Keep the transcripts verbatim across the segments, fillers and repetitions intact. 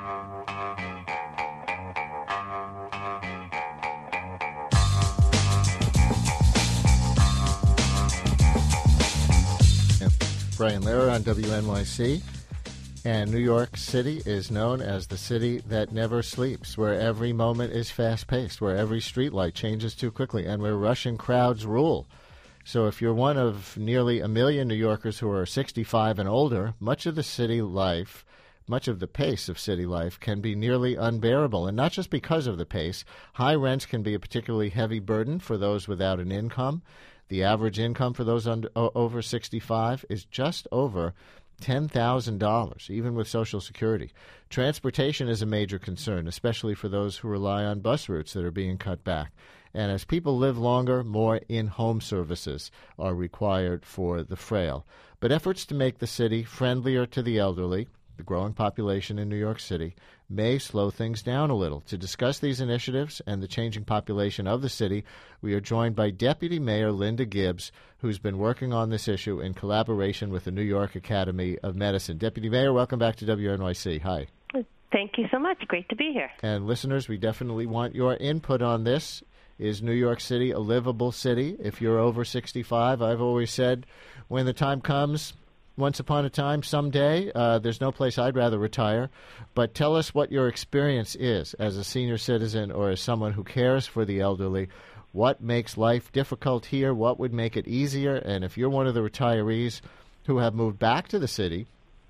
Brian Lehrer on W N Y C. And New York City is known as the city that never sleeps, where every moment is fast-paced, where every streetlight changes too quickly, and where rushing crowds rule. So if you're one of nearly a million New Yorkers who are sixty-five and older, much of the city life, much of the pace of city life can be nearly unbearable. And not just because of the pace. High rents can be a particularly heavy burden for those without an income. The average income for those under, over sixty-five is just over ten thousand dollars, even with Social Security. Transportation is a major concern, especially for those who rely on bus routes that are being cut back. And as people live longer, more in-home services are required for the frail. But efforts to make the city friendlier to the elderly, the growing population in New York City, may slow things down a little. To discuss these initiatives and the changing population of the city, we are joined by Deputy Mayor Linda Gibbs, who's been working on this issue in collaboration with the New York Academy of Medicine. Deputy Mayor, welcome back to W N Y C. Hi. Thank you so much. Great to be here. And listeners, we definitely want your input on this. Is New York City a livable city? If you're over sixty-five, I've always said when the time comes, once upon a time, someday, uh, there's no place I'd rather retire. But tell us what your experience is as a senior citizen or as someone who cares for the elderly. What makes life difficult here? What would make it easier? And if you're one of the retirees who have moved back to the city,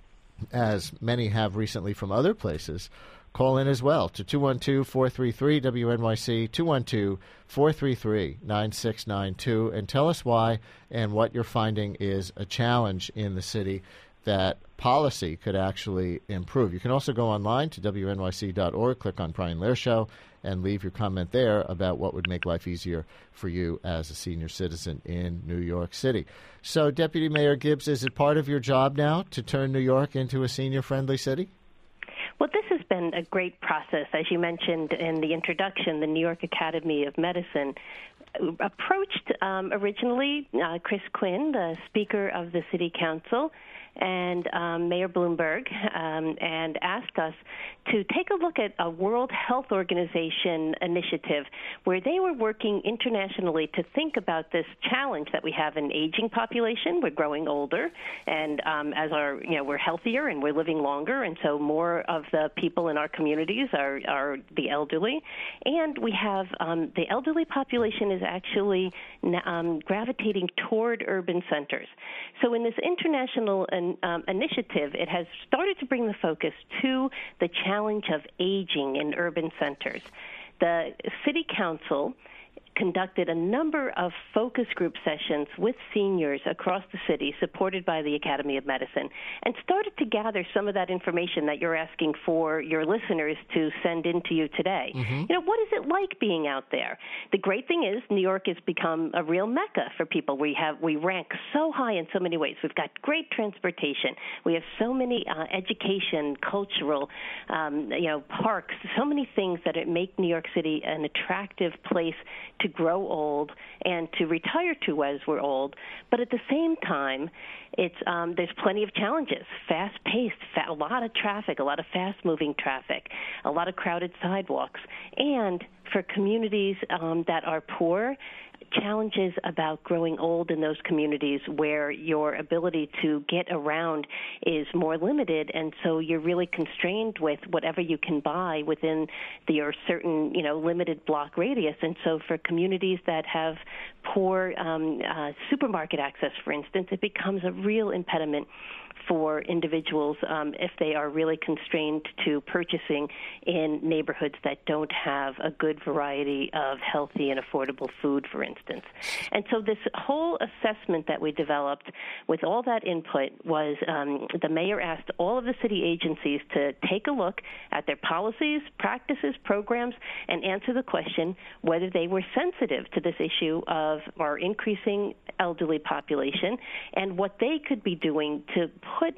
as many have recently from other places, call in as well to two one two, four three three, W N Y C, two one two, four three three, nine six nine two, and tell us why and what you're finding is a challenge in the city that policy could actually improve. You can also go online to W N Y C dot org, click on Brian Lehrer Show, and leave your comment there about what would make life easier for you as a senior citizen in New York City. So, Deputy Mayor Gibbs, is it part of your job now to turn New York into a senior-friendly city? Well, this has been a great process. As you mentioned in the introduction, the New York Academy of Medicine approached um, originally uh, Chris Quinn, the Speaker of the City Council, and um, Mayor Bloomberg, um, and asked us to take a look at a World Health Organization initiative where they were working internationally to think about this challenge that we have an aging population. We're growing older, and um, as our, you know, we're healthier and we're living longer, and so more of the people in our communities are, are the elderly. And we have um, the elderly population is actually um, gravitating toward urban centers. So in this international Um, initiative, it has started to bring the focus to the challenge of aging in urban centers. The City Council conducted a number of focus group sessions with seniors across the city, supported by the Academy of Medicine, and started to gather some of that information that you're asking for your listeners to send in to you today. Mm-hmm. You know, what is it like being out there? The great thing is New York has become a real mecca for people. We have we rank so high in so many ways. We've got great transportation. We have so many uh, education, cultural, um, you know, parks, so many things that make New York City an attractive place to grow old and to retire to as we're old. But at the same time, it's um, there's plenty of challenges, fast-paced, fa- a lot of traffic, a lot of fast-moving traffic, a lot of crowded sidewalks. And for communities um, that are poor, challenges about growing old in those communities where your ability to get around is more limited, and so you're really constrained with whatever you can buy within the, your certain, you know, limited block radius. And so for communities that have poor um, uh, supermarket access, for instance, it becomes a real impediment for individuals um, if they are really constrained to purchasing in neighborhoods that don't have a good variety of healthy and affordable food, for instance. And so this whole assessment that we developed with all that input was um, the mayor asked all of the city agencies to take a look at their policies, practices, programs, and answer the question whether they were sensitive to this issue of our increasing elderly population and what they could be doing to put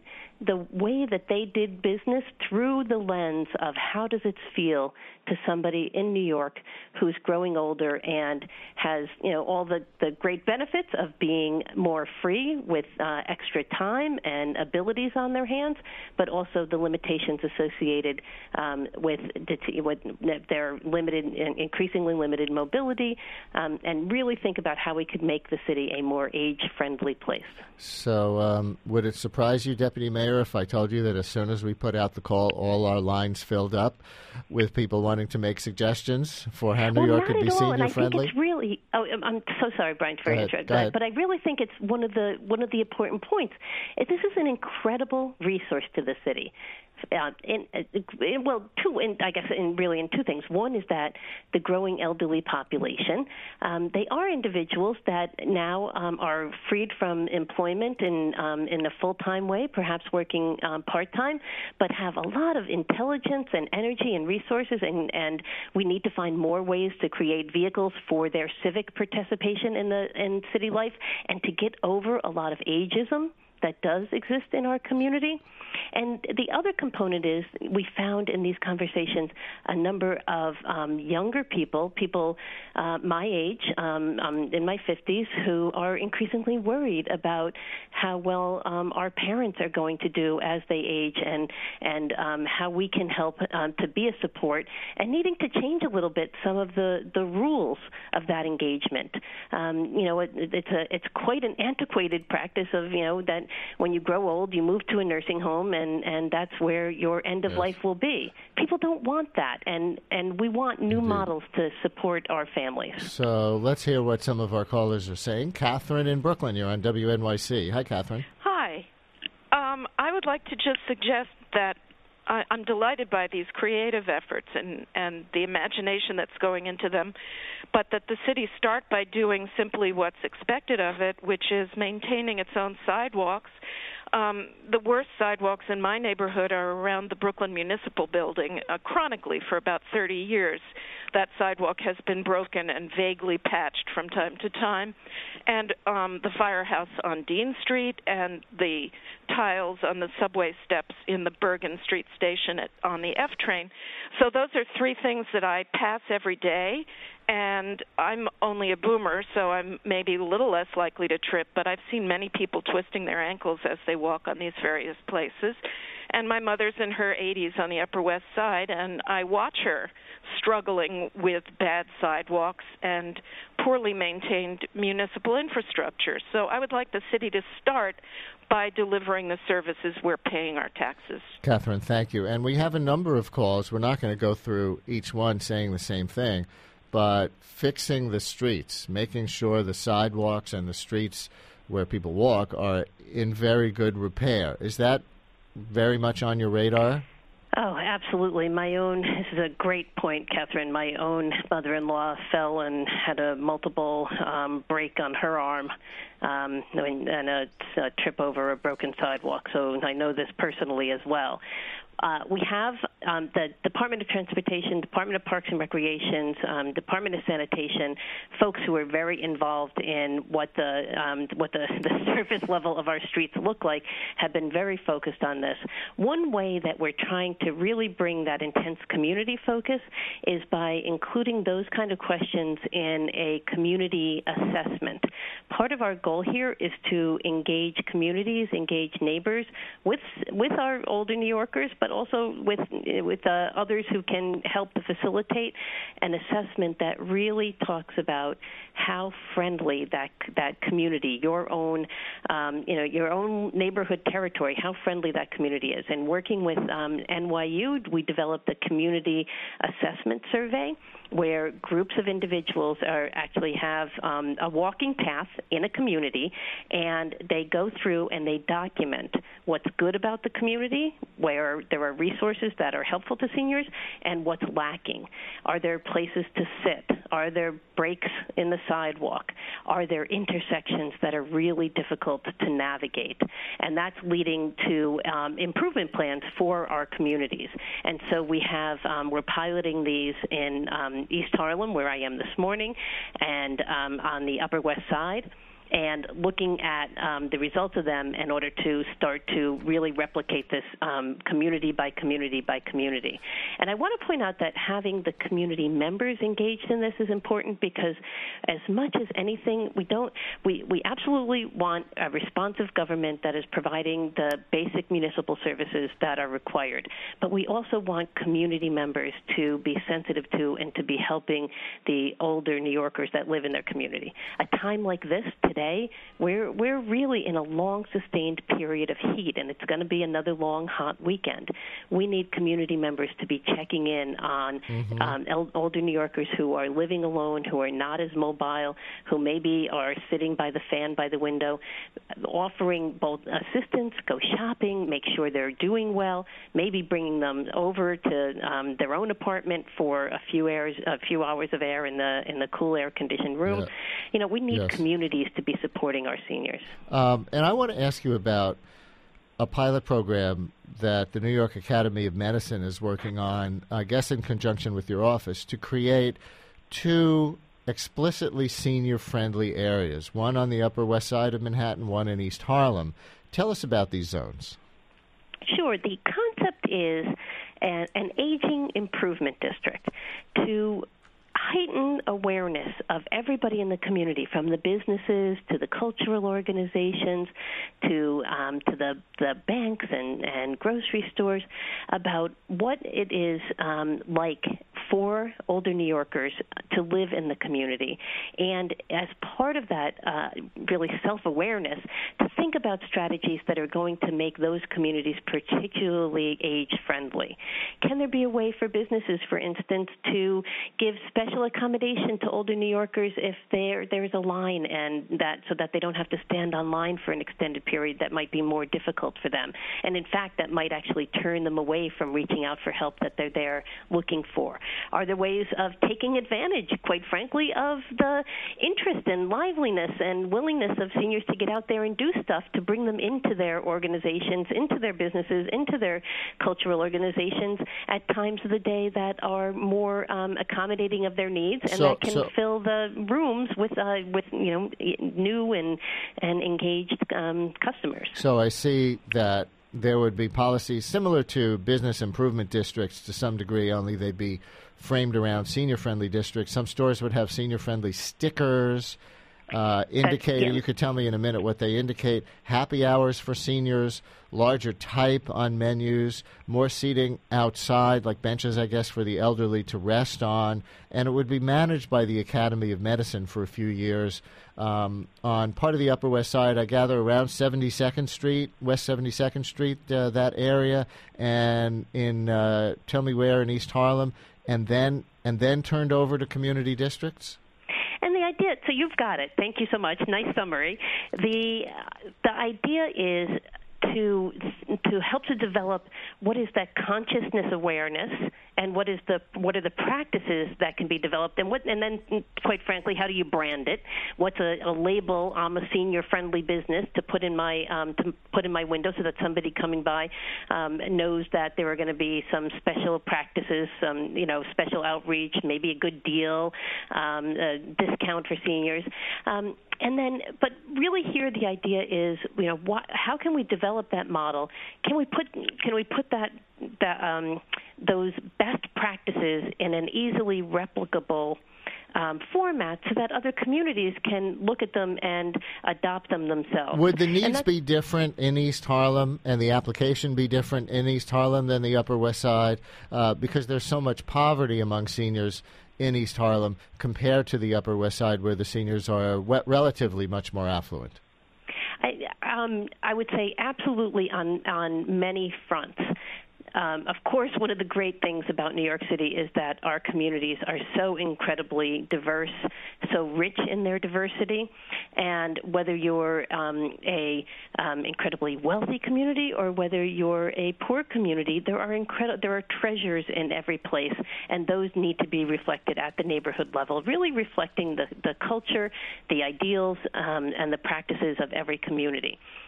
the way that they did business through the lens of how does it feel to somebody in New York who's growing older and has, you know, all the, the great benefits of being more free with uh, extra time and abilities on their hands, but also the limitations associated um, with, with their limited, increasingly limited mobility, um, and really think about how we could make the city a more age-friendly place. So um, would it surprise you, Deputy Mayor, if I told you that as soon as we put out the call, all our lines filled up with people wanting to make suggestions for how New well, York could be senior-friendly? And I think it's really. Oh, I'm so sorry, Brian, for interrupting. But I really think it's one of the one of the important points. This is an incredible resource to the city. Uh, in, in, well, two, in, I guess, in really in two things. One is that the growing elderly population, um, they are individuals that now um, are freed from employment in um, in a full-time way, perhaps working um, part-time, but have a lot of intelligence and energy and resources, and, and we need to find more ways to create vehicles for their civic participation in the in city life and to get over a lot of ageism that does exist in our community. And the other component is we found in these conversations a number of um, younger people, people uh, my age, um, um, in my fifties, who are increasingly worried about how well um, our parents are going to do as they age, and and um, how we can help um, to be a support, and needing to change a little bit some of the, the rules of that engagement. Um, you know, it, it's a it's quite an antiquated practice of, you know, that when you grow old, you move to a nursing home, and, and that's where your end of yes. life will be. People don't want that, and, and we want new Indeed. models to support our families. So let's hear what some of our callers are saying. Catherine in Brooklyn, you're on W N Y C. Hi, Catherine. Hi. Um, I would like to just suggest that I, I'm delighted by these creative efforts and, and the imagination that's going into them, but that the city start by doing simply what's expected of it, which is maintaining its own sidewalks. Um, the worst sidewalks in my neighborhood are around the Brooklyn Municipal Building, uh, chronically for about thirty years. That sidewalk has been broken and vaguely patched from time to time. And um, the firehouse on Dean Street and the tiles on the subway steps in the Bergen Street station at, on the F train. So those are three things that I pass every day. And I'm only a boomer, so I'm maybe a little less likely to trip, but I've seen many people twisting their ankles as they walk on these various places. And my mother's in her eighties on the Upper West Side, and I watch her struggling with bad sidewalks and poorly maintained municipal infrastructure. So I would like the city to start by delivering the services we're paying our taxes. Catherine, thank you. And we have a number of calls. We're not going to go through each one saying the same thing, but fixing the streets, making sure the sidewalks and the streets where people walk are in very good repair. Is that very much on your radar? Oh, absolutely. My own, this is a great point, Catherine. My own mother-in-law fell and had a multiple um, break on her arm um, and a, a trip over a broken sidewalk. So I know this personally as well. Uh, we have um, the Department of Transportation, Department of Parks and Recreation, um, Department of Sanitation, folks who are very involved in what the um, what the, the surface level of our streets look like, have been very focused on this. One way that we're trying to really bring that intense community focus is by including those kind of questions in a community assessment. Part of our goal here is to engage communities, engage neighbors with with our older New Yorkers, but also with with uh, others who can help to facilitate an assessment that really talks about how friendly that that community, your own, um, you know, your own neighborhood territory, how friendly that community is. And working with um, N Y U, we developed a community assessment survey where groups of individuals are actually have um, a walking path in a community, and they go through and they document what's good about the community, where there are resources that are helpful to seniors, and what's lacking. Are there places to sit? Are there breaks in the sidewalk? Are there intersections that are really difficult to navigate? And that's leading to um, improvement plans for our communities. And so we have, um, we're piloting these in um, East Harlem, where I am this morning, and um, on the Upper West Side. and looking at um, the results of them in order to start to really replicate this um, community by community by community. And I want to point out that having the community members engaged in this is important, because as much as anything, we don't we, we absolutely want a responsive government that is providing the basic municipal services that are required. But we also want community members to be sensitive to and to be helping the older New Yorkers that live in their community. A time like this today, we're we're really in a long sustained period of heat, and it's going to be another long hot weekend. We need community members to be checking in on mm-hmm. um, el- older New Yorkers who are living alone, who are not as mobile, who maybe are sitting by the fan by the window, offering both assistance, go shopping, make sure they're doing well, maybe bringing them over to um, their own apartment for a few hours, a few hours of air in the in the cool air-conditioned room. Yeah. You know, we need yes. communities to be supporting our seniors. Um, and I want to ask you about a pilot program that the New York Academy of Medicine is working on, I guess in conjunction with your office, to create two explicitly senior-friendly areas, one on the Upper West Side of Manhattan, one in East Harlem. Tell us about these zones. Sure. The concept is an, an aging improvement district to heighten awareness of everybody in the community, from the businesses to the cultural organizations to um, to the, the banks and, and grocery stores, about what it is um, like for older New Yorkers to live in the community. And as part of that, uh, really self-awareness, to think about strategies that are going to make those communities particularly age-friendly. Can there be a way for businesses, for instance, to give special accommodation to older New Yorkers if there there's a line, and that so that they don't have to stand on line for an extended period that might be more difficult for them? And in fact, that might actually turn them away from reaching out for help that they're there looking for. Are there ways of taking advantage, quite frankly, of the interest and liveliness and willingness of seniors to get out there and do stuff, to bring them into their organizations, into their businesses, into their cultural organizations at times of the day that are more um, accommodating of their needs, and so, that can so, fill the rooms with uh, with you know new and and engaged um, customers. So I see that there would be policies similar to business improvement districts to some degree, only they'd be framed around senior-friendly districts. Some stores would have senior-friendly stickers uh, indicating, yeah. you could tell me in a minute what they indicate, happy hours for seniors, larger type on menus, more seating outside, like benches, I guess, for the elderly to rest on, and it would be managed by the Academy of Medicine for a few years um, on part of the Upper West Side, I gather around seventy-second Street, West seventy-second Street, uh, that area, and in, uh, tell me where, in East Harlem, and then and then turned over to community districts? And the idea, so you've got it. Thank you so much. Nice summary. The the idea is to to help to develop what is that consciousness awareness, and what is the what are the practices that can be developed, and what and then quite frankly, how do you brand it? What's a, a label? I'm a senior-friendly business to put in my um, to put in my window so that somebody coming by um, knows that there are going to be some special practices, some you know special outreach, maybe a good deal, um, a discount for seniors. Um, And then, but really here the idea is, you know, what, how can we develop that model? Can we put can we put that that um, those best practices in an easily replicable um, format so that other communities can look at them and adopt them themselves? Would the needs be different in East Harlem, and the application be different in East Harlem than the Upper West Side? Uh, because there's so much poverty among seniors in East Harlem compared to the Upper West Side, where the seniors are we- relatively much more affluent? I, um, I would say absolutely on, on many fronts. Um, of course, one of the great things about New York City is that our communities are so incredibly diverse, so rich in their diversity. And whether you're um, a um, incredibly wealthy community or whether you're a poor community, there are incredible there are treasures in every place, and those need to be reflected at the neighborhood level, really reflecting the, the culture, the ideals, um, and the practices of every community.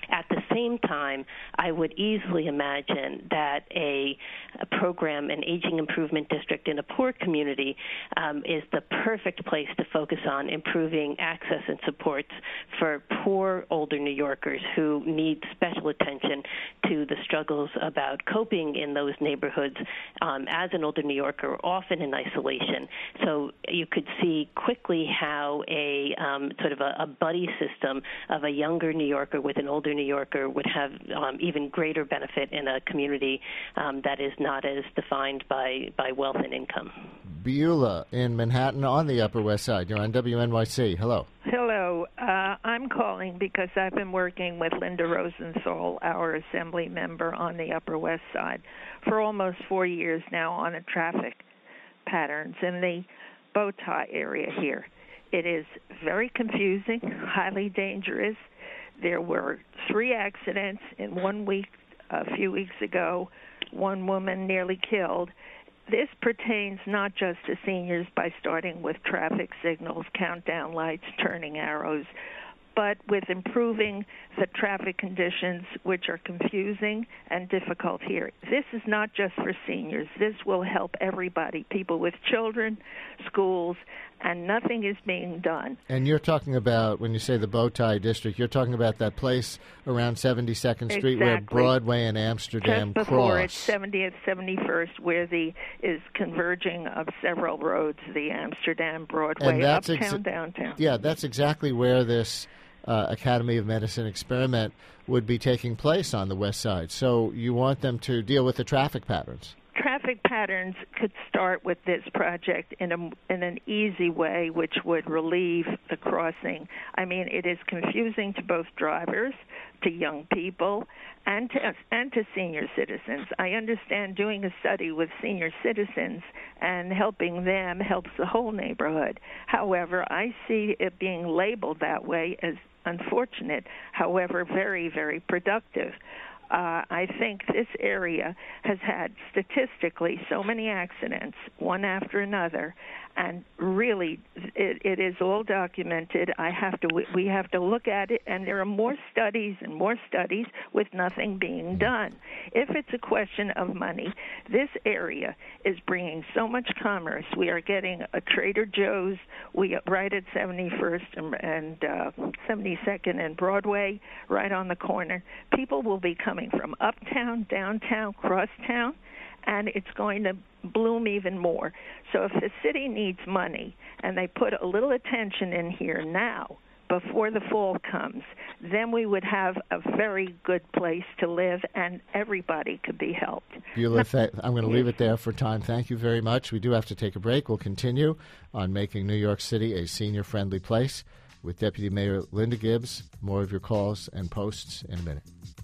At the same time, I would easily imagine that a, a program, an aging improvement district in a poor community, um, is the perfect place to focus on improving access and supports for poor older New Yorkers who need special attention to the struggles about coping in those neighborhoods um, as an older New Yorker, often in isolation. So you could see quickly how a um, sort of a, a buddy system of a younger New Yorker with an older New Yorker would have um, even greater benefit in a community um, that is not as defined by, by wealth and income. Beulah in Manhattan on the Upper West Side. You're on W N Y C. Hello. Hello. Uh, I'm calling because I've been working with Linda Rosenthal, our assembly member on the Upper West Side, for almost four years now on the traffic patterns in the bow tie area here. It is very confusing, highly dangerous. There were three accidents in one week a few weeks ago, one woman nearly killed. This pertains not just to seniors by starting with traffic signals, countdown lights, turning arrows, but with improving the traffic conditions, which are confusing and difficult here. This is not just for seniors. This will help everybody, people with children, schools, and nothing is being done. And you're talking about, when you say the bow tie district, you're talking about that place around seventy-second Street exactly. where Broadway and Amsterdam Just before cross. it's seventieth, seventy-first, where the is converging of several roads, the Amsterdam, Broadway, and that's uptown, exa- downtown. Yeah, that's exactly where this uh, Academy of Medicine experiment would be taking place on the West Side. So you want them to deal with the traffic patterns. Traffic patterns could start with this project in a in an easy way, which would relieve the crossing. I mean, it is confusing to both drivers, to young people, and to and to senior citizens. I understand doing a study with senior citizens and helping them helps the whole neighborhood. However, I see it being labeled that way as unfortunate, however, very, very productive. Uh, I think this area has had statistically so many accidents, one after another, and really it, it is all documented. I have to, we have to look at it, and there are more studies and more studies with nothing being done. If it's a question of money, this area is bringing so much commerce. We are getting a Trader Joe's, we right at seventy-first and, and uh, seventy-second and Broadway, right on the corner. People will be coming from uptown, downtown, crosstown, and it's going to bloom even more. So if the city needs money and they put a little attention in here now, before the fall comes, then we would have a very good place to live and everybody could be helped. Beulah, th- I'm going to leave it there for time. Thank you very much. We do have to take a break. We'll continue on making New York City a senior-friendly place with Deputy Mayor Linda Gibbs. More of your calls and posts in a minute.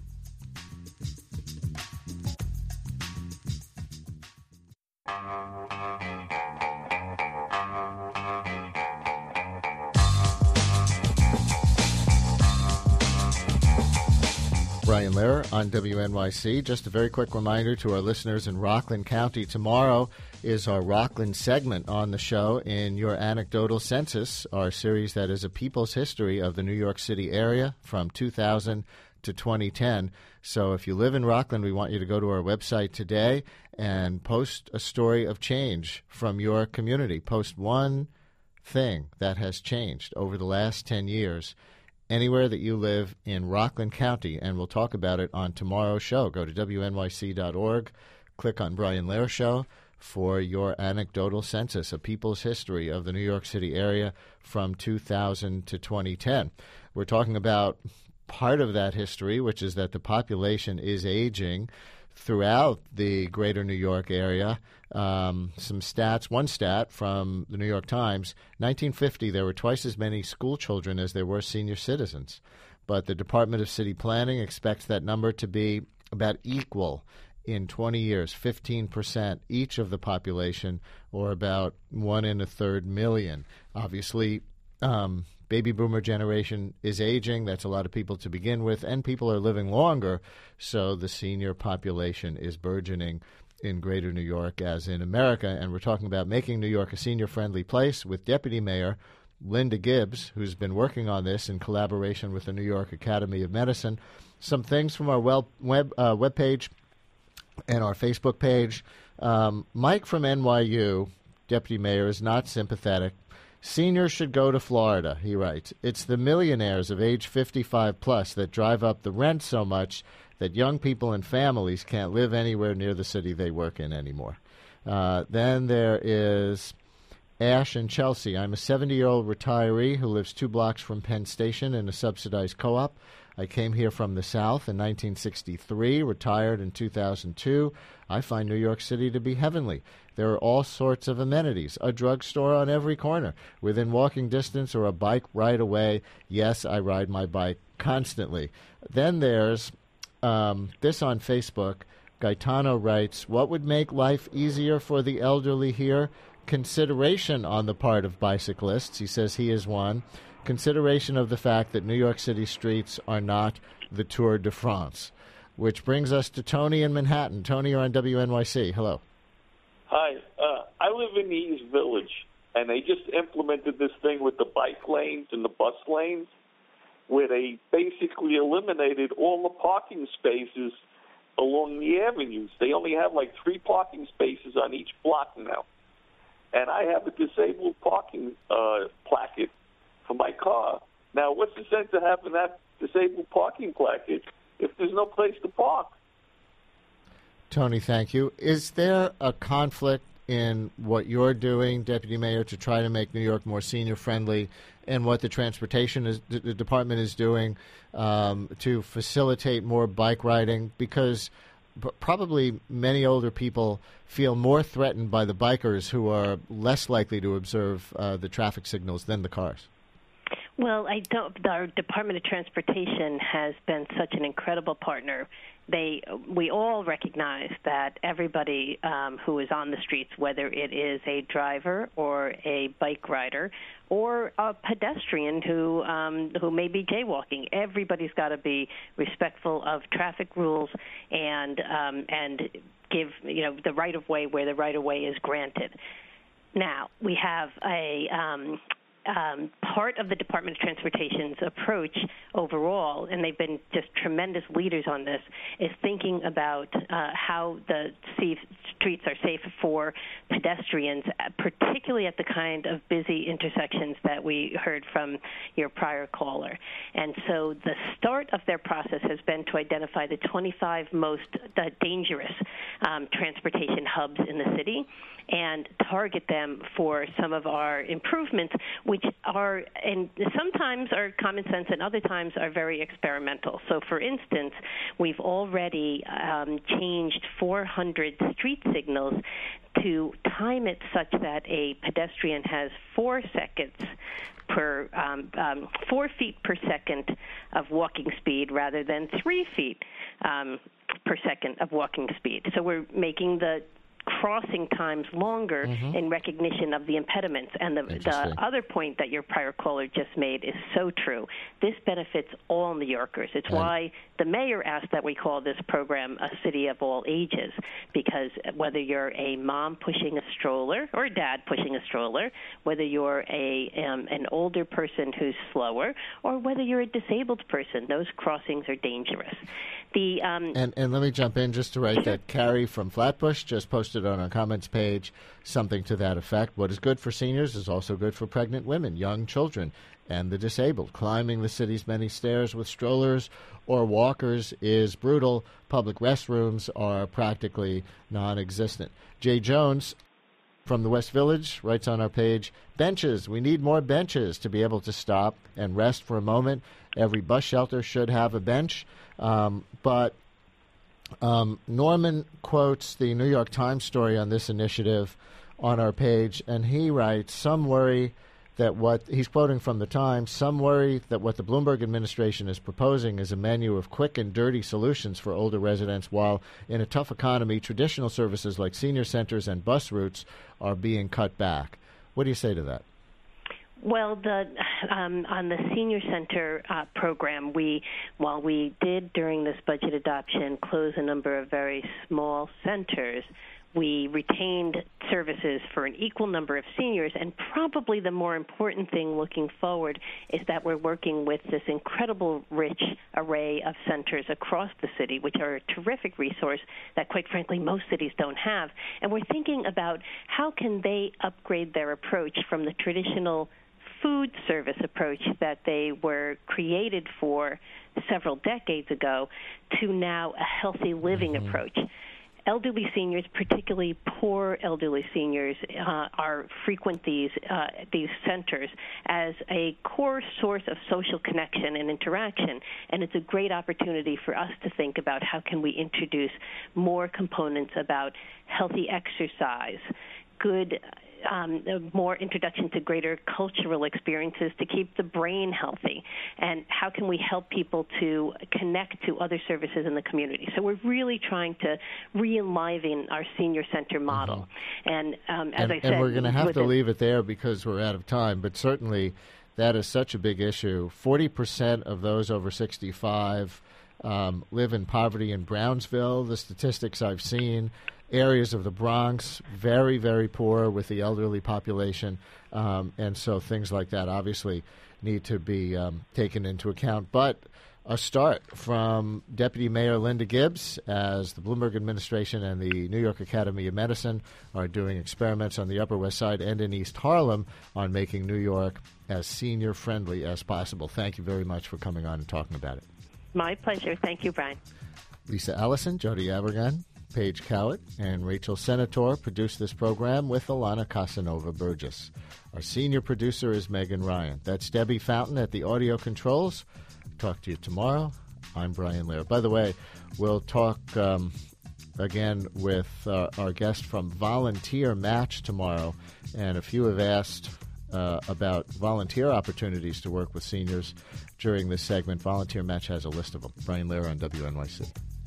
Brian Lehrer on W N Y C. Just a very quick reminder to our listeners in Rockland County. Tomorrow is our Rockland segment on the show in Your Anecdotal Census, our series that is a people's history of the New York City area from two thousand to twenty ten. So if you live in Rockland, we want you to go to our website today and post a story of change from your community. Post one thing that has changed over the last ten years anywhere that you live in Rockland County, and we'll talk about it on tomorrow's show. Go to W N Y C dot org, click on Brian Lehrer Show for Your Anecdotal Census, a people's history of the New York City area from two thousand to twenty ten. We're talking about part of that history, which is that the population is aging throughout the greater New York area. Um, some stats, one stat from the New York Times, nineteen fifty, there were twice as many school children as there were senior citizens. But the Department of City Planning expects that number to be about equal in twenty years, fifteen percent each of the population, or about one and a third million. Obviously, um, baby boomer generation is aging. That's a lot of people to begin with, and people are living longer, so the senior population is burgeoning in greater New York as in America. And we're talking about making New York a senior-friendly place with Deputy Mayor Linda Gibbs, who's been working on this in collaboration with the New York Academy of Medicine. Some things from our web web uh, webpage and our Facebook page. Um, Mike from N Y U, deputy mayor, is not sympathetic. Seniors should go to Florida, he writes. It's the millionaires of age fifty-five plus that drive up the rent so much that young people and families can't live anywhere near the city they work in anymore. Uh, then there is Ash in Chelsea. I'm a seventy-year-old retiree who lives two blocks from Penn Station in a subsidized co-op. I came here from the South in nineteen sixty-three, retired in two thousand two. I find New York City to be heavenly. There are all sorts of amenities, a drugstore on every corner, within walking distance or a bike ride away. Yes, I ride my bike constantly. Then there's um, this on Facebook. Gaetano writes, what would make life easier for the elderly here? Consideration on the part of bicyclists. He says he is one. Consideration of the fact that New York City streets are not the Tour de France. Which brings us to Tony in Manhattan. Tony, you're on W N Y C. Hello. Hi. Uh, I live in the East Village, and they just implemented this thing with the bike lanes and the bus lanes where they basically eliminated all the parking spaces along the avenues. They only have like three parking spaces on each block now. And I have a disabled parking uh, placket for my car. Now, what's the sense of having that disabled parking placket if there's no place to park? Tony, thank you. Is there a conflict in what you're doing, Deputy Mayor, to try to make New York more senior-friendly and what the Transportation is, the Department is doing um, to facilitate more bike riding? Because probably many older people feel more threatened by the bikers who are less likely to observe uh, the traffic signals than the cars. Well, I don't. Our Department of Transportation has been such an incredible partner. They, we all recognize that everybody um, who is on the streets, whether it is a driver or a bike rider or a pedestrian who um, who may be jaywalking, everybody's got to be respectful of traffic rules and um, and give you know the right of way where the right of way is granted. Now we have a. Um, Um, part of the Department of Transportation's approach overall, and they've been just tremendous leaders on this, is thinking about uh, how the safe streets are safe for pedestrians, particularly at the kind of busy intersections that we heard from your prior caller. And so the start of their process has been to identify the twenty-five most uh, dangerous um, transportation hubs in the city and target them for some of our improvements, which are, and sometimes are common sense and other times are very experimental. So, for instance, we've already um, changed four hundred street signals to time it such that a pedestrian has four seconds per, um, um, four feet per second of walking speed rather than three feet um, per second of walking speed. So we're making the crossing times longer mm-hmm. in recognition of the impediments. And the, the other point that your prior caller just made is so true. This benefits all New Yorkers. It's and why the mayor asked that we call this program a city of all ages, because whether you're a mom pushing a stroller or a dad pushing a stroller, whether you're a um, an older person who's slower, or whether you're a disabled person, those crossings are dangerous. The um, and, and let me jump in just to write that Carrie from Flatbush just posted on our comments page something to that effect. What is good for seniors is also good for pregnant women, young children, and the disabled. Climbing the city's many stairs with strollers or walkers is brutal. Public restrooms are practically non-existent. Jay Jones from the West Village writes on our page, benches. We need more benches to be able to stop and rest for a moment. Every bus shelter should have a bench. Um, but um, Norman quotes the New York Times story on this initiative on our page, and he writes, some worry that what, he's quoting from the Times, some worry that what the Bloomberg administration is proposing is a menu of quick and dirty solutions for older residents, while in a tough economy, traditional services like senior centers and bus routes are being cut back. What do you say to that? Well, the um, on the senior center uh, program, we while we did during this budget adoption close a number of very small centers, we retained services for an equal number of seniors. And probably the more important thing looking forward is that we're working with this incredible rich array of centers across the city, which are a terrific resource that, quite frankly, most cities don't have. And we're thinking about how can they upgrade their approach from the traditional food service approach that they were created for several decades ago to now a healthy living mm-hmm. approach. Elderly seniors, particularly poor elderly seniors, uh, are frequent these uh, these centers as a core source of social connection and interaction, and it's a great opportunity for us to think about how can we introduce more components about healthy exercise, good Um, more introduction to greater cultural experiences to keep the brain healthy, and how can we help people to connect to other services in the community. So we're really trying to re-enliven our senior center model. Mm-hmm. And um, as and, I said... And we're going to have to the, leave it there because we're out of time, but certainly that is such a big issue. forty percent of those over sixty-five um, live in poverty in Brownsville, the statistics I've seen. Areas of the Bronx, very, very poor with the elderly population, um, and so things like that obviously need to be um, taken into account. But a start from Deputy Mayor Linda Gibbs as the Bloomberg administration and the New York Academy of Medicine are doing experiments on the Upper West Side and in East Harlem on making New York as senior-friendly as possible. Thank you very much for coming on and talking about it. My pleasure. Thank you, Brian. Lisa Ellison, Jody Abergan, Paige Cowett, and Rachel Senator produced this program with Alana Casanova Burgess. Our senior producer is Megan Ryan. That's Debbie Fountain at the audio controls. Talk to you tomorrow. I'm Brian Lehr. By the way, we'll talk um, again with uh, our guest from Volunteer Match tomorrow, and a few have asked uh, about volunteer opportunities to work with seniors during this segment. Volunteer Match has a list of them. Brian Lehr on W N Y C.